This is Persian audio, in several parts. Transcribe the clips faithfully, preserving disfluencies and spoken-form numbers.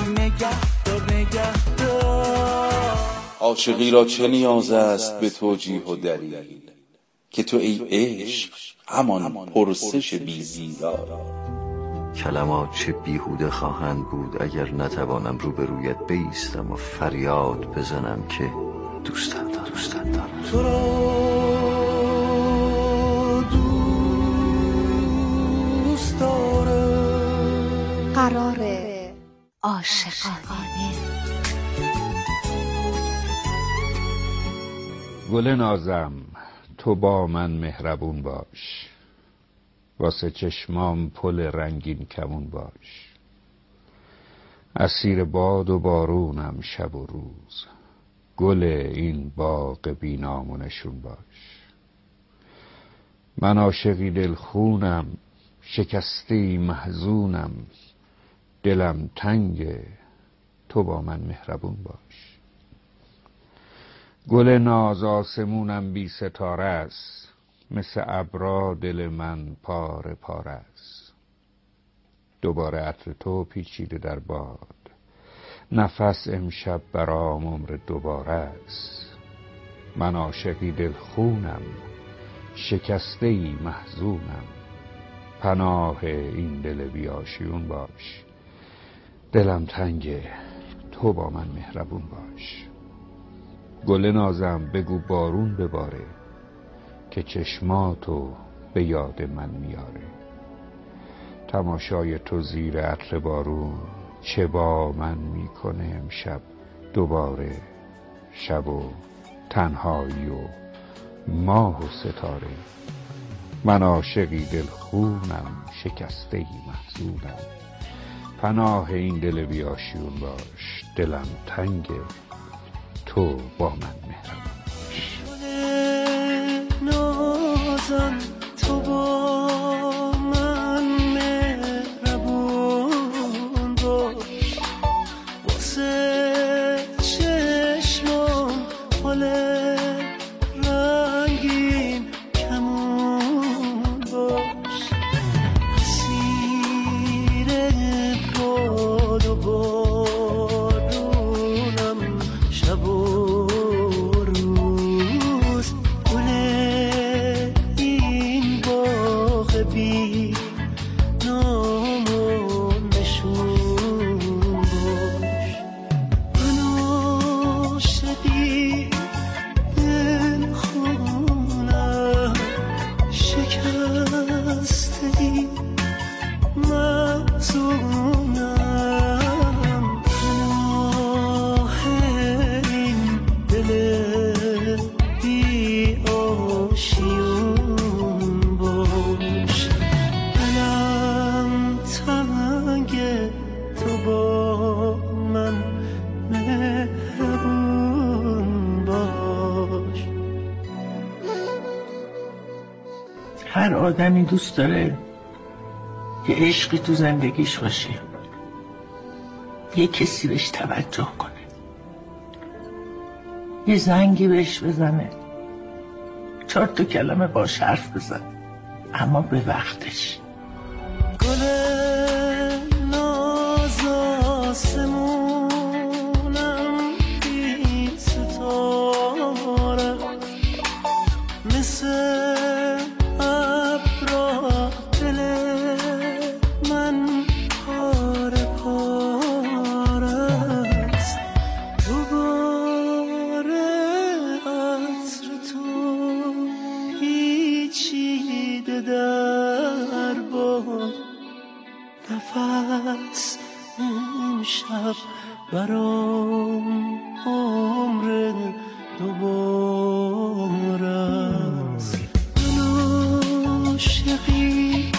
نگهدار نگهدار. عاشقی را چه نیاز است به توجیه و دلیل، که تو ای عشق همان پرسش بی زیرا. کلمات چه بیهوده خواهند بود اگر نتوانم روبرویت بایستم و فریاد بزنم که دوستت دارم دوستت دارم. تو را دوست دارم. قراره عاشقانه. گل نازم تو با من مهربون باش، واسه چشمام پل رنگین کمون باش. اسیر باد و بارونم شب و روز، گل این باغ بینام و نشون باش. من عاشقی دلخونم، شکسته محزونم، دلم تنگه تو با من مهربون باش. گل ناز آسمونم بی ستاره است، مثل ابرا دل من پاره پاره است. دوباره عطر تو پیچیده در باد، نفس امشب برام عمر دوباره است. من عاشقی دلخونم، شکسته‌ای محزونم، پناه این دل بیاشیون باش. دلم تنگه تو با من مهربون باش. گل نازم بگو بارون بباره، که چشماتو به یاد من میاره. تماشای تو زیر عطر بارون چه با من میکنه امشب دوباره. شب و تنهایی و ماه و ستاره. من عاشقی دلخونم، شکسته‌ای محزونم، پناه این دل بیاشیون باش. دلم تنگه تو با من مهربون باش. نازم تو با من مهربون باش، واسه چشمام پل رنگین کمون باش. اسیر باد و بارونم شب و روز، گل این باغ بی نام و نشون باش. من عاشقی دلخونم، شکسته‌ای محزونم، پناه این دل بی آشیون باش. دلم تنگه تو با من مهربون باش. هر آدمی دوست داره یه عشقی تو زندگیش باشه، یه کسی بهش توجه کنه، یه زنگی بهش بزنه، چهار تا کلمه باش حرف بزن، اما به وقتش. گل ناز آسمونم بی ستاره، مثل ابرا دل من پاره پاره است. دوباره عطر تو پیچیده در باد، نفس امشب برام عمر دوباره است. من عاشقی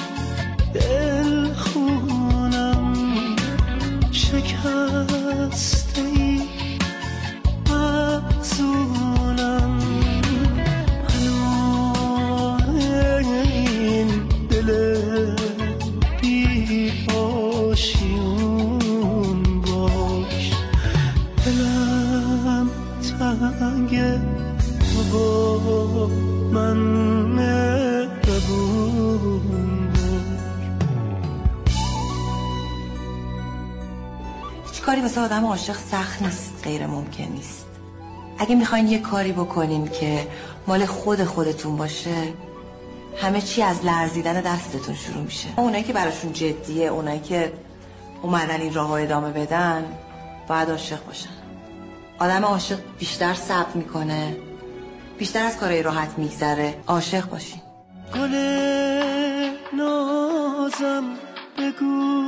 دلخونم، شکسته‌ای محزونم، پناه این دل بی آشیون باش. دلم تنگه تو با من مهربون باش. کاری واسه آدم عاشق سخت نیست، غیر ممکن نیست. اگه میخواین یه کاری بکنین که مال خود خودتون باشه، همه چی از لرزیدن دستتون شروع میشه. اونایی که براشون جدیه، اونایی که اومدن این راهو ادامه بدن، باید عاشق باشن. آدم عاشق بیشتر صبر میکنه، بیشتر از کارهای راحت میگذره. عاشق باشین. گل نازم بگو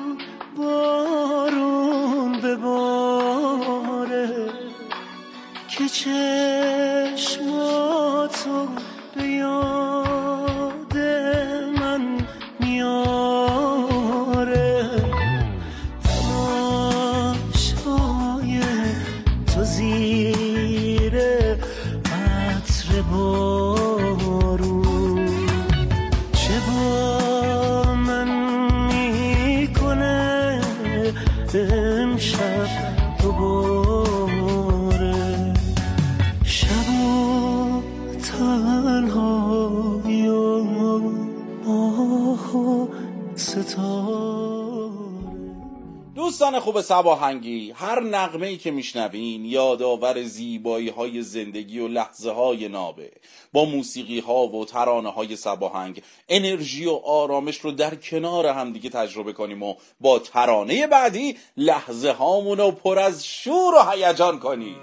بارون بباره که چشماتو به یاد من میاره، تماشای تو زیر عطر بارون چه با من میکنه امشب دوباره، شب و تنهایی و ماه و ستاره. دوستان خوب صباهنگی، هر نغمه‌ای که میشنوین یادآور زیبایی‌های زندگی و لحظه‌های نابه. با موسیقی‌ها و ترانه‌های صباهنگ انرژی و آرامش رو در کنار هم دیگه تجربه کنیم و با ترانه بعدی لحظه‌هامون رو پر از شور و هیجان کنیم.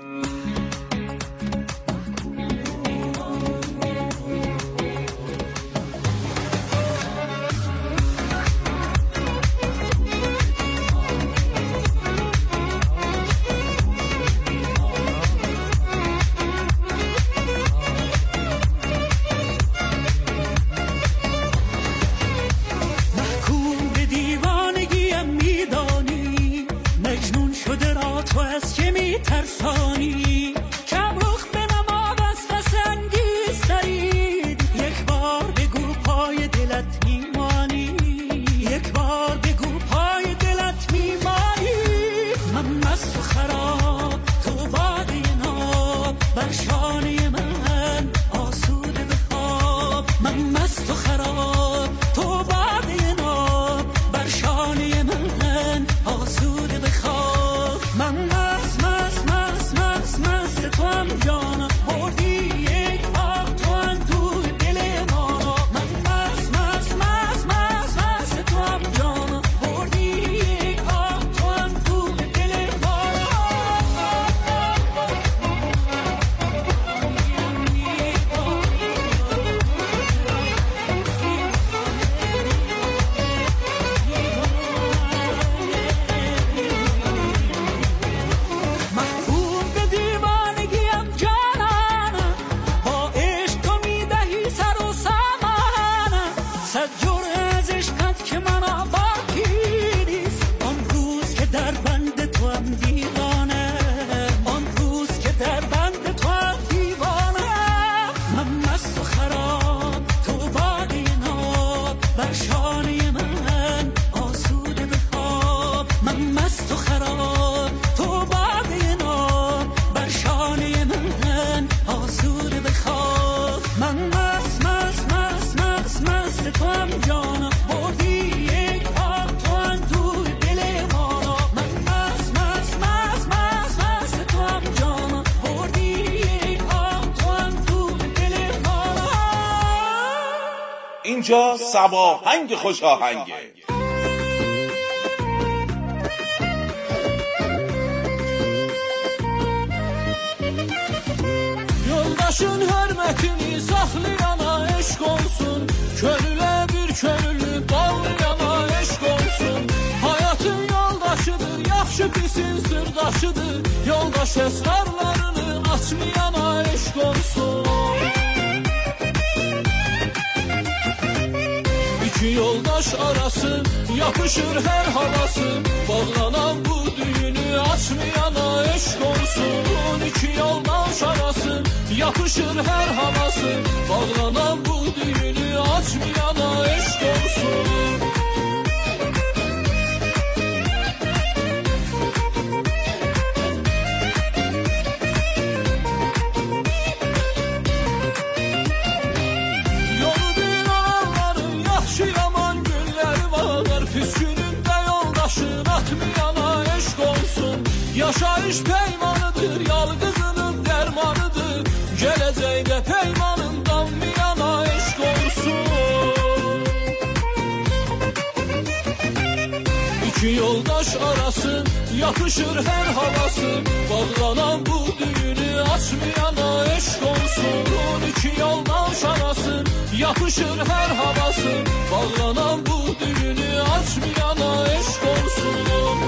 ترسانی کم رخ به نما بست سنگیز دارید، یک بار بگو پای دلت میمانی، یک بار بگو پای دلت میمانی. من مست و خراب تو باده ناب، بر شانه من آسوده بخواب. من مست و خراب تو باده ناب، بر شانه من آسوده بخواب. من مست مست مست مست مست تو هم جانا، بردی یک آب تو هم تو دل ما. من مست مست مست مست مست تو هم جانا، بردی یک آب تو هم تو دل ما. اینجا صباهنگ خوش آهنگه. Yoldaşın hürmetini saklayana eşk olsun, körüle bir körülü bağlayana eşk olsun. Hayatın yoldaşıdır, yaxşı pisin sırdaşıdır, yoldaş esrarlarını açmayana eşk olsun. İki yoldaş arası yapışır her havası, bağlanan bu düğünü açmayana eşk olsun. İki yoldaş arası yapışır her havası, bağlanan bu düğünü açmayana eşk olsun. Püskününde yoldaşın atmayana eşk olsun. Yaşayış peymanıdır, yalgızının dermanıdır. Geleceğde peymanından bir yana eşk olsun. İki yoldaş arası yapışır her havası. Bağlanan bu düğünü açmayana eşk olsun. İki yoldaş arası yapışır her havası. Bağlanan bu düğünü açmayana eşk olsun.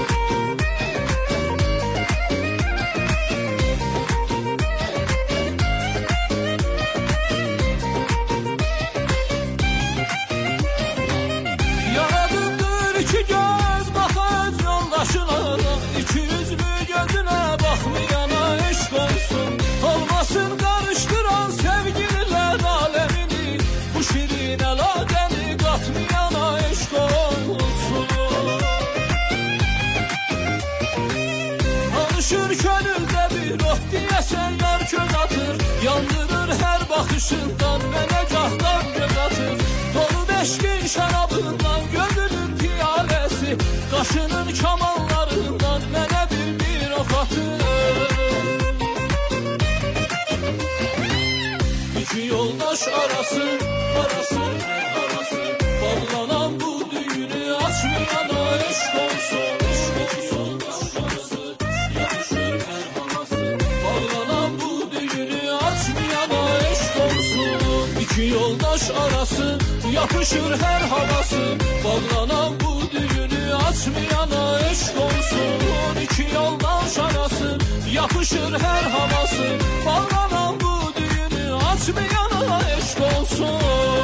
Yaradındır iki göz bakar yoldaşına. İki yüzlü gözüne bakmayana eşk olsun. Olmasın karıştıran sevgililer alemini. Bu şirin eladeni katmayana eşk olsun. Alışır gönülde bir oh diyesen yar köz atır. Yandırır her bakışından menegahdan göz atır. Dolu beşkin şarabından gönlünün piyalesi. Kaşının kamallarından mene bir bir ok atır. İki yoldaş arası, arası, arası. Bağlanan bu düğünü açmayana eşk olsun. Eşk olsun arası, yapışır her havası. Bağlanan bu düğünü açmayana eşk olsun. İki yoldaş arası yapışır her havası. Bağlanan bu düğünü açmayana eşk olsun. İki yoldaş arası yapışır her havası. Bağlanan bu düğünü açmayana eşk olsun.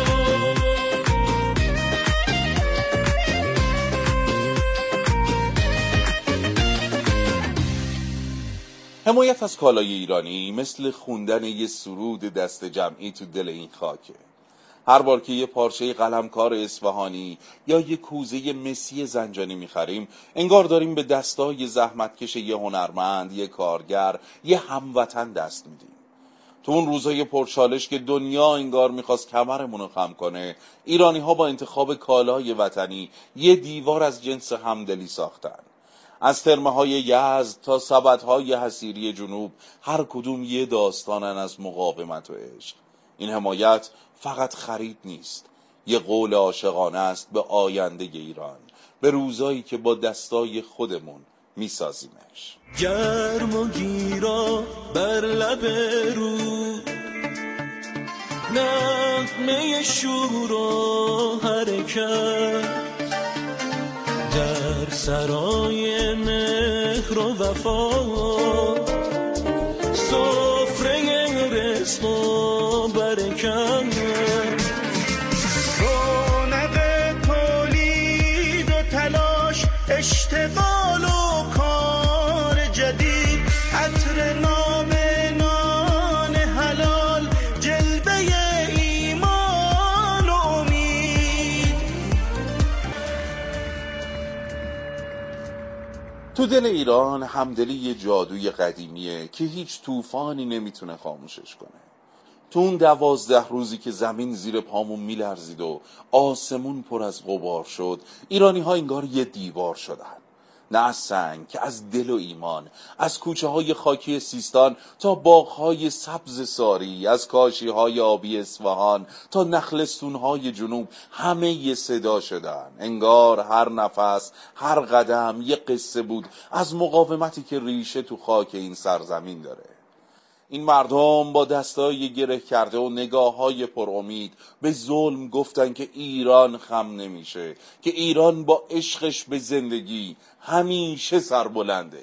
حمایت از کالای ایرانی مثل خوندن یه سرود دست جمعی تو دل این خاکه. هر بار که یه پارچه قلمکار اصفهانی یا یه کوزه مسی زنجانی میخریم انگار داریم به دستای زحمتکش یه هنرمند، یه کارگر، یه هموطن دست میدیم. تو اون روزای پرچالش که دنیا انگار میخواست کمرمون رو خم کنه، ایرانی ها با انتخاب کالای وطنی یه دیوار از جنس همدلی ساختن. از ترمه های یزد تا سبد های حصیری جنوب هر کدوم یه داستانن از مقاومت و عشق. این حمایت فقط خرید نیست، یه قول عاشقانه است به آینده ایران، به روزایی که با دستای خودمون میسازیمش. گرم و گیرا بر لب رود، نغمه شور و حرکت، در سرای مهر و وفا، سفره رزق و برکت، رونق تولید و تلاش، اشتغال و کار جدید، عطر نام نان حلال، جلوه ایمان و امید. تو دل ایران همدلی یه جادوی قدیمیه که هیچ طوفانی نمیتونه خاموشش کنه. تو اون دوازده روزی که زمین زیر پامون میلرزید و آسمون پر از غبار شد، ایرانی ها انگار یه دیوار شدن. نه از سنگ که از دل و ایمان، از کوچه های خاکی سیستان تا باغ های سبز ساری، از کاشی های آبی اصفهان تا نخلستون های جنوب، همه یه صدا شدن. انگار هر نفس، هر قدم یه قصه بود از مقاومتی که ریشه تو خاک این سرزمین داره. این مردم با دستای گره کرده و نگاه‌های پر امید به ظلم گفتن که ایران خم نمیشه، که ایران با عشقش به زندگی همیشه سربلنده.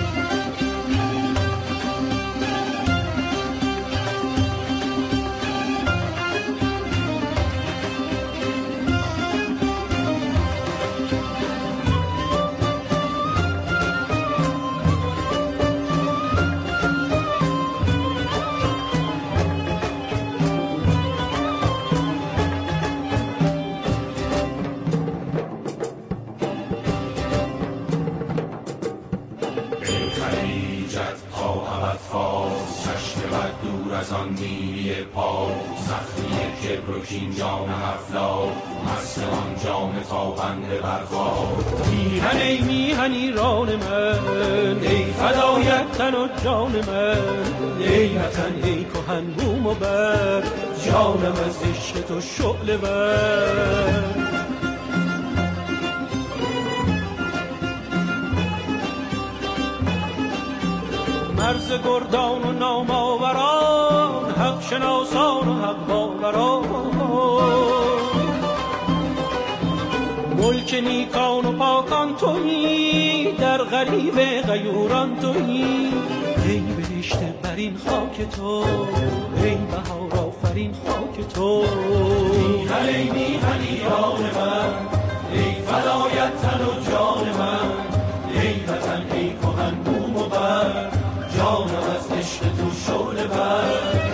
آن نیلی پا سختی کبر و کین جام افلاک مست آن جام تابنده برخواب. میهن ای میهن ایران من ای فدا تن و جان من، ای وطن ای کهن بوم و بر، جانم از عشق تو شعله بر. مرز گردان و نامآوران، حق شناسان و حق باوران، ملک نیکان و پاکان تویی، در غریب غیوران تویی. ای بهشت بر این خاک تو، ای بهار آفرین خاک تو. میهن ای میهن ایران من، ای فدایت تن و جان من، ای وطن ای کهن بوم و بر، جانم از عشق تو شعله بر.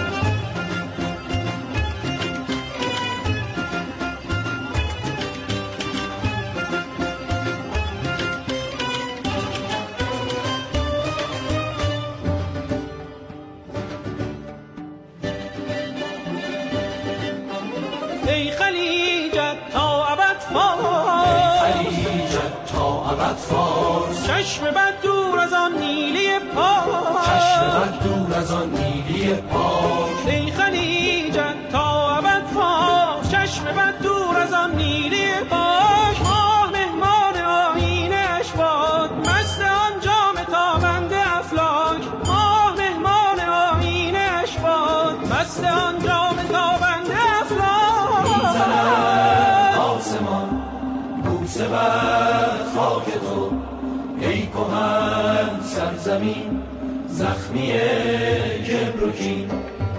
ای خلیجت تا ابد فارس، ای خلیجت تا ابد فارس، چشم بد دور از آن نیلی پاک، چشم بد دور از آن نیلی پاک. ای خلیجت تا ابد فارس، چشم بد دور از آن نیلی پاک. ماه مهمان آیین اشباد، مست آن جام تابنده افلاک. ماه مهمان آیین اشباد، مست آن جام تابنده افلاک. میزند آسمان بوسه بر خاک تو، ای کهن سرزمین زخمی کبر و کین.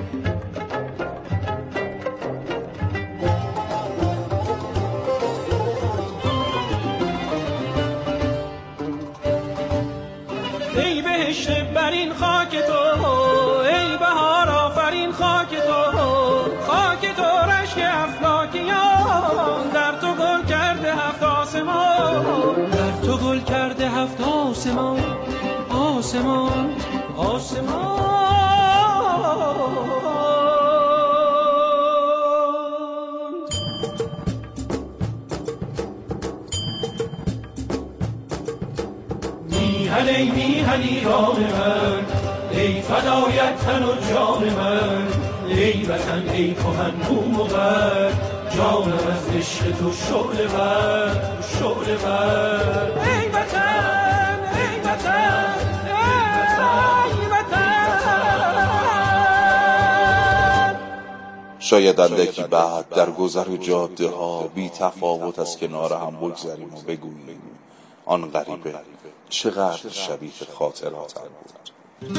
ای بهشت بر این خاک تو، ای بهار آفرین خاک تو. خاک تو رشک افلاکیان، در تو گل کرده هفت آسمان، در تو گل کرده هفت آسمان. آسمان آسمان. میهن ای میهن ایران من، ای فدایت تن و جان من، ای وطن ای کهن بوم و بر، جانم از عشق تو شعله بر، شعله بر. ای وطن ای وطن ای وطن. شاید اندکی بعد در گذر جاده ها بی تفاوت از کنار هم بگذریم و بگوییم آن غریبه چقدر شبیه خاطراتم بود.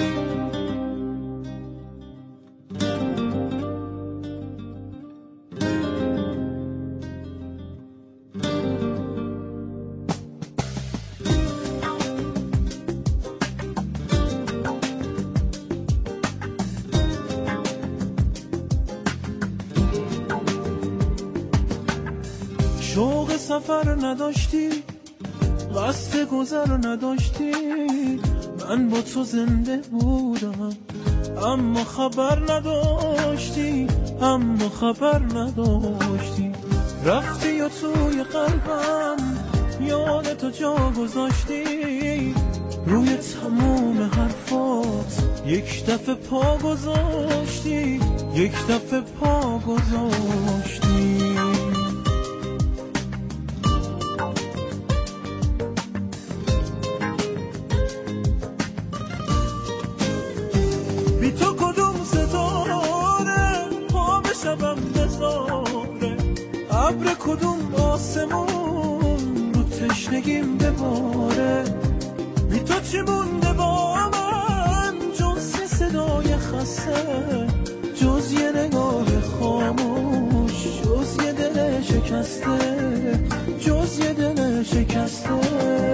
شوق سفر نداشتی، قصد گذر نداشتی، من با تو زنده بودم اما خبر نداشتی، اما خبر نداشتی. رفتی و توی قلبم یاد تو جا گذاشتی، روی تموم حرفات یک دفعه پا گذاشتی، یک دفعه پا گذاشتی. بی تو کدوم ستاره پا به شبم بذاره، ابر کدوم آسمون رو تشنگیم بباره. بی تو چی مونده با من جز یه صدای خسته، جز یه نگاه خاموش، جز یه دل شکسته، جز یه دل شکسته.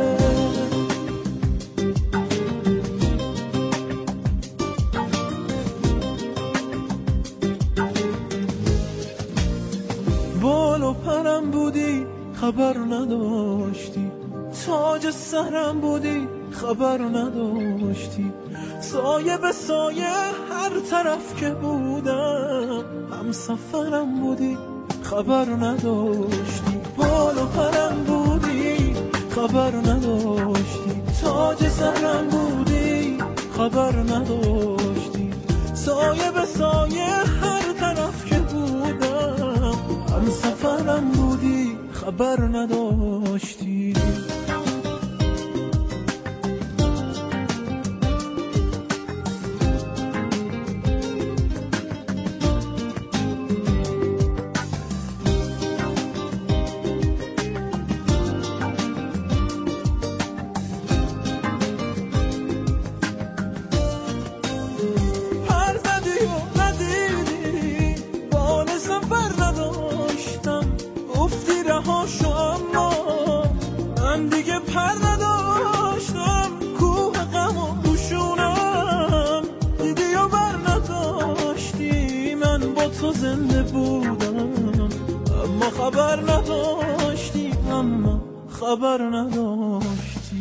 بال و پرم بودی خبر نداشتی، تاج سرم بودی خبر نداشتی، سایه به سایه هر طرف که بودم هم سفرم بودی خبر نداشتی. بال و پرم بودی خبر نداشتی، تاج سرم بودی خبر نداشتی، سایه به سایه هر طرف که بودم هم سفرم بودی خبر نداشتی. خبر نداشتی اما خبر نداشتی.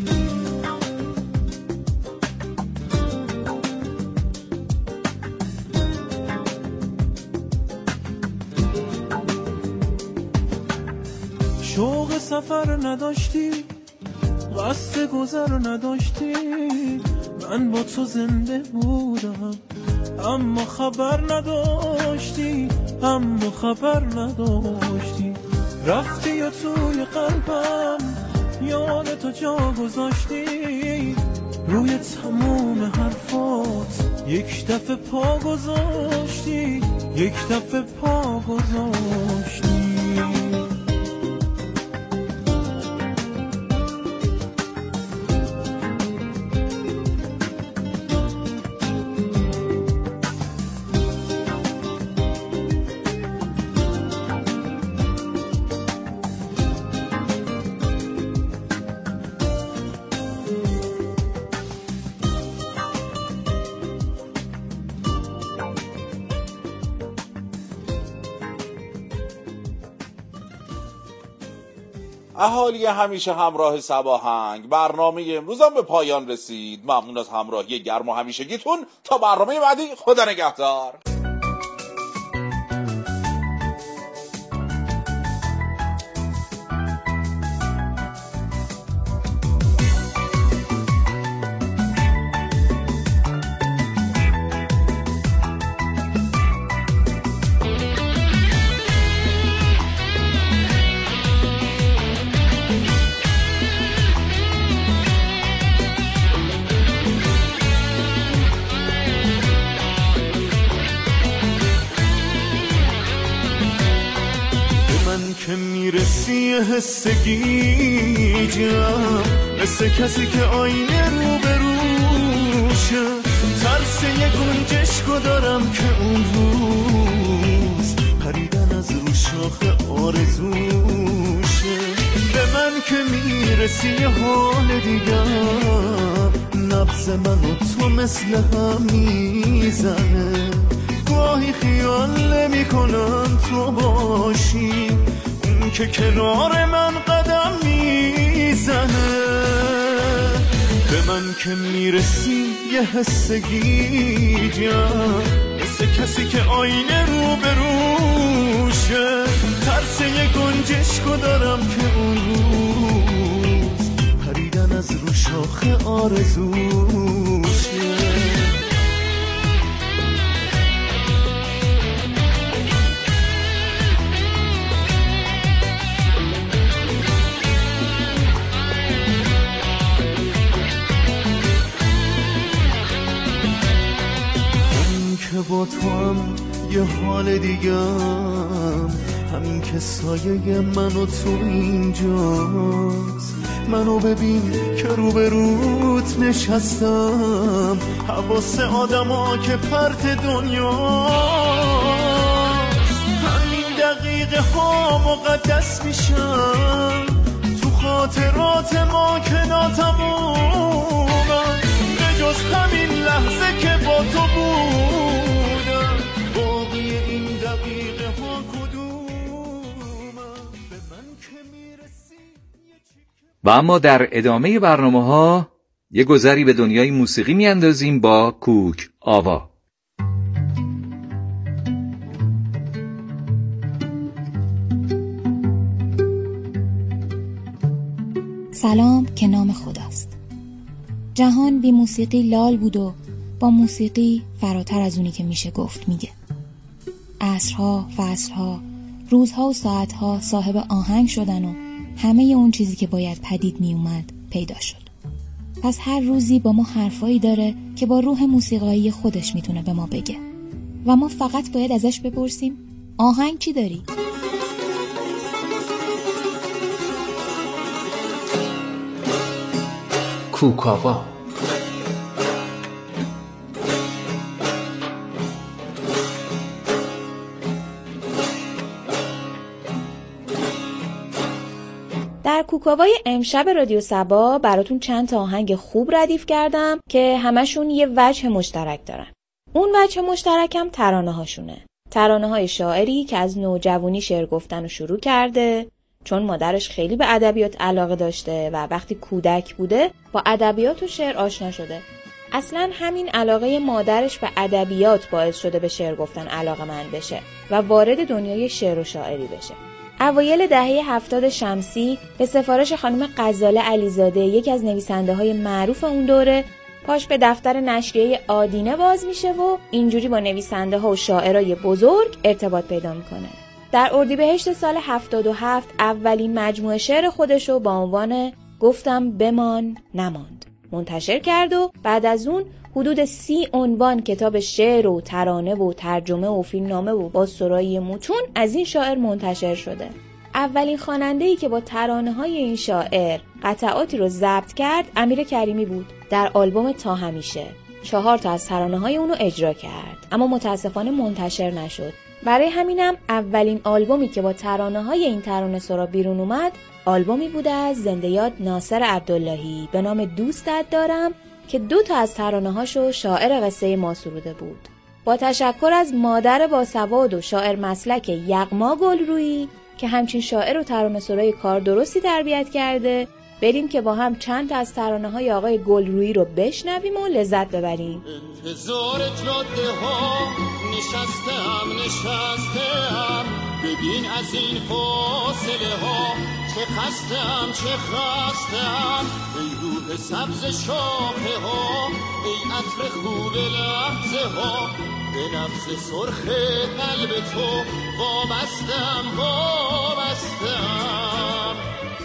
شوق سفر نداشتی، قصد گذر نداشتی، من با تو زنده بودم اما خبر نداشتی، اما خبر نداشتی. رفتی و توی قلبم یاد تو جا گذاشتی، روی تموم حرفات یک دفعه پا گذاشتی، یک دفعه پا گذاشتی. اهالی همیشه همراه صباهنگ، برنامه امروز هم به پایان رسید. ممنون از همراهی گرم و همیشگیتون. تا برنامه بعدی، خدا نگهدار. که میرسی حس گیجم، مثل کسی که آینه رو به روشه، ترس یه گنجشکو دارم که اون روز پریدن از رو شاخه آرزوشه. به من که میرسی یه حال دیگم، نبض من و تو مثل هم میزنه، گاهی خیال نمی کنم تو باشی، اون که کنار من قدم میزنه. به من که میرسی یه حس گیجم، مثل کسی که آینه رو به روشه، ترس یه گنجشکو دارم که اون روز پریدن از رو شاخه آرزوشه. که با تو هم یه حال دیگم، همین که سایه من و تو اینجاست. منو ببین که رو به روت نشستم، حواس آدم ها که پرت دنیاست. همین دقیقه ها مقدس میشن تو خاطرات ما که ناتمومن، به جز همین لحظه که با تو بودم، باقی این دقیقه ها کدومن به من که میرسی. و اما در ادامه برنامه ها یه گذری به دنیای موسیقی میاندازیم با کوک آوا. سلام که نام خداست. جهان بی موسیقی لال بود و با موسیقی فراتر از اونی که میشه گفت میگه. عصرها، فصلها، روزها و ساعتها صاحب آهنگ شدن و همه اون چیزی که باید پدید میومد پیدا شد. پس هر روزی با ما حرفایی داره که با روح موسیقایی خودش میتونه به ما بگه و ما فقط باید ازش بپرسیم آهنگ چی داری؟ کوکاوا. در کوکاوای امشب رادیو صبا براتون چند تا آهنگ خوب ردیف کردم که همشون یه وجه مشترک دارن. اون وجه مشترکم ترانه هاشونه. ترانه های شاعری که از نوجوانی شعر گفتن رو شروع کرده، چون مادرش خیلی به ادبیات علاقه داشته و وقتی کودک بوده با ادبیات و شعر آشنا شده. اصلاً همین علاقه مادرش به ادبیات باعث شده به شعر گفتن علاقه‌مند بشه و وارد دنیای شعر و شاعری بشه. اوایل دهه هفتاد شمسی به سفارش خانم غزاله علیزاده، یکی از نویسنده‌های معروف اون دوره، پاش به دفتر نشریه آدینه باز میشه و اینجوری با نویسنده‌ها و شاعرای بزرگ ارتباط پیدا میکنه. در اردیبهشت سال هفتاد و هفت اولین مجموعه شعر خودشو با عنوان گفتم بمان نماند منتشر کرد و بعد از اون حدود سی عنوان کتاب شعر و ترانه و ترجمه و فیلمنامه و با سرایی متون از این شاعر منتشر شده. اولین خواننده‌ای که با ترانه‌های این شاعر قطعاتی رو ضبط کرد امیر کریمی بود. در آلبوم تا همیشه چهار تا از ترانه‌های اونو اجرا کرد، اما متاسفانه منتشر نشد. برای همینم اولین آلبومی که با ترانه‌های این ترانه سرا بیرون اومد آلبومی بود از زنده یاد ناصر عبداللهی به نام دوستت دارم که دو تا از ترانه‌هاشو شاعر قصه ما سروده بود. با تشکر از مادر باسواد و شاعر مسلک یغما گلرویی که همچین شاعر و ترانه سرای کار درستی تربیت کرده، بریم که با هم چند تا از ترانه‌های آقای گلرویی رو بشنویم و لذت ببریم. انتظار جاده ها نشستم نشستم ببین از این فاصله ها چه خستم چه خستم ای روح سبز شاخه ها ای عطر خوب لحظه ها به نفس سرخ قلب تو وابستم وابستم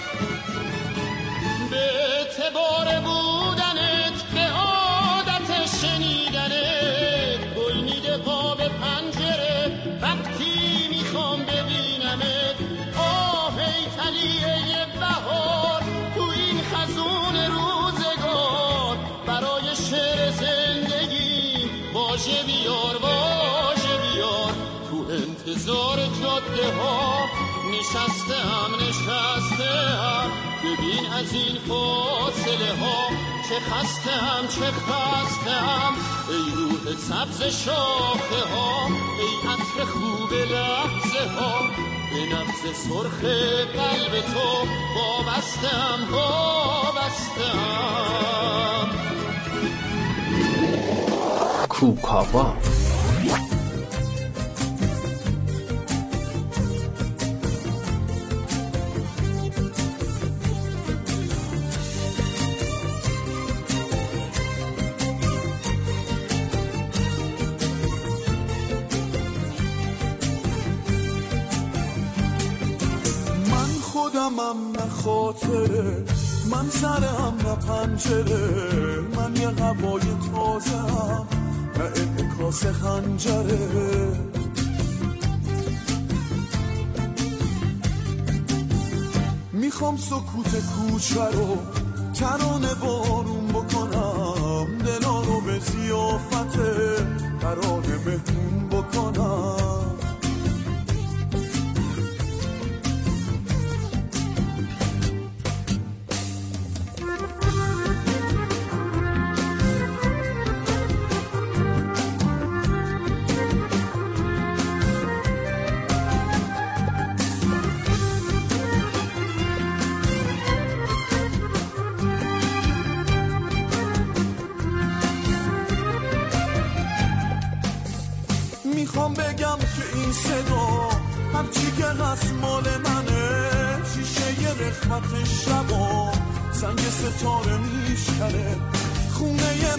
به اعتبار بودنت به عادت شنیدنت گل میده قاب پنجره وقتی میخوام ببینمت آه ای تلیه بهار تو این خزون روزگار برای شعر زندگی واژه بیار واژه بیار تو انتظار جاده ها نشستم نشستم ببین از این فاصله ها چه خستم چه خستم ای روح سبز شاخه ها ای عطر خوب لحظه ها به نبض سرخ قلب تو وابستم وابستم. کوکاوا. خودمم نه خاطره من سرم نه پنجره من یه هوای تازه‌ام نه انعکاس خنجره میخوام سکوت کوچه رو ترانه بارون بکنم دلا رو به ضیافت ترانه مهمون بکنم میخوام بگم که این صدا هرچی که هست مال منه شیشه ی رخمت شبا سنگ ستاره میشکنه خونه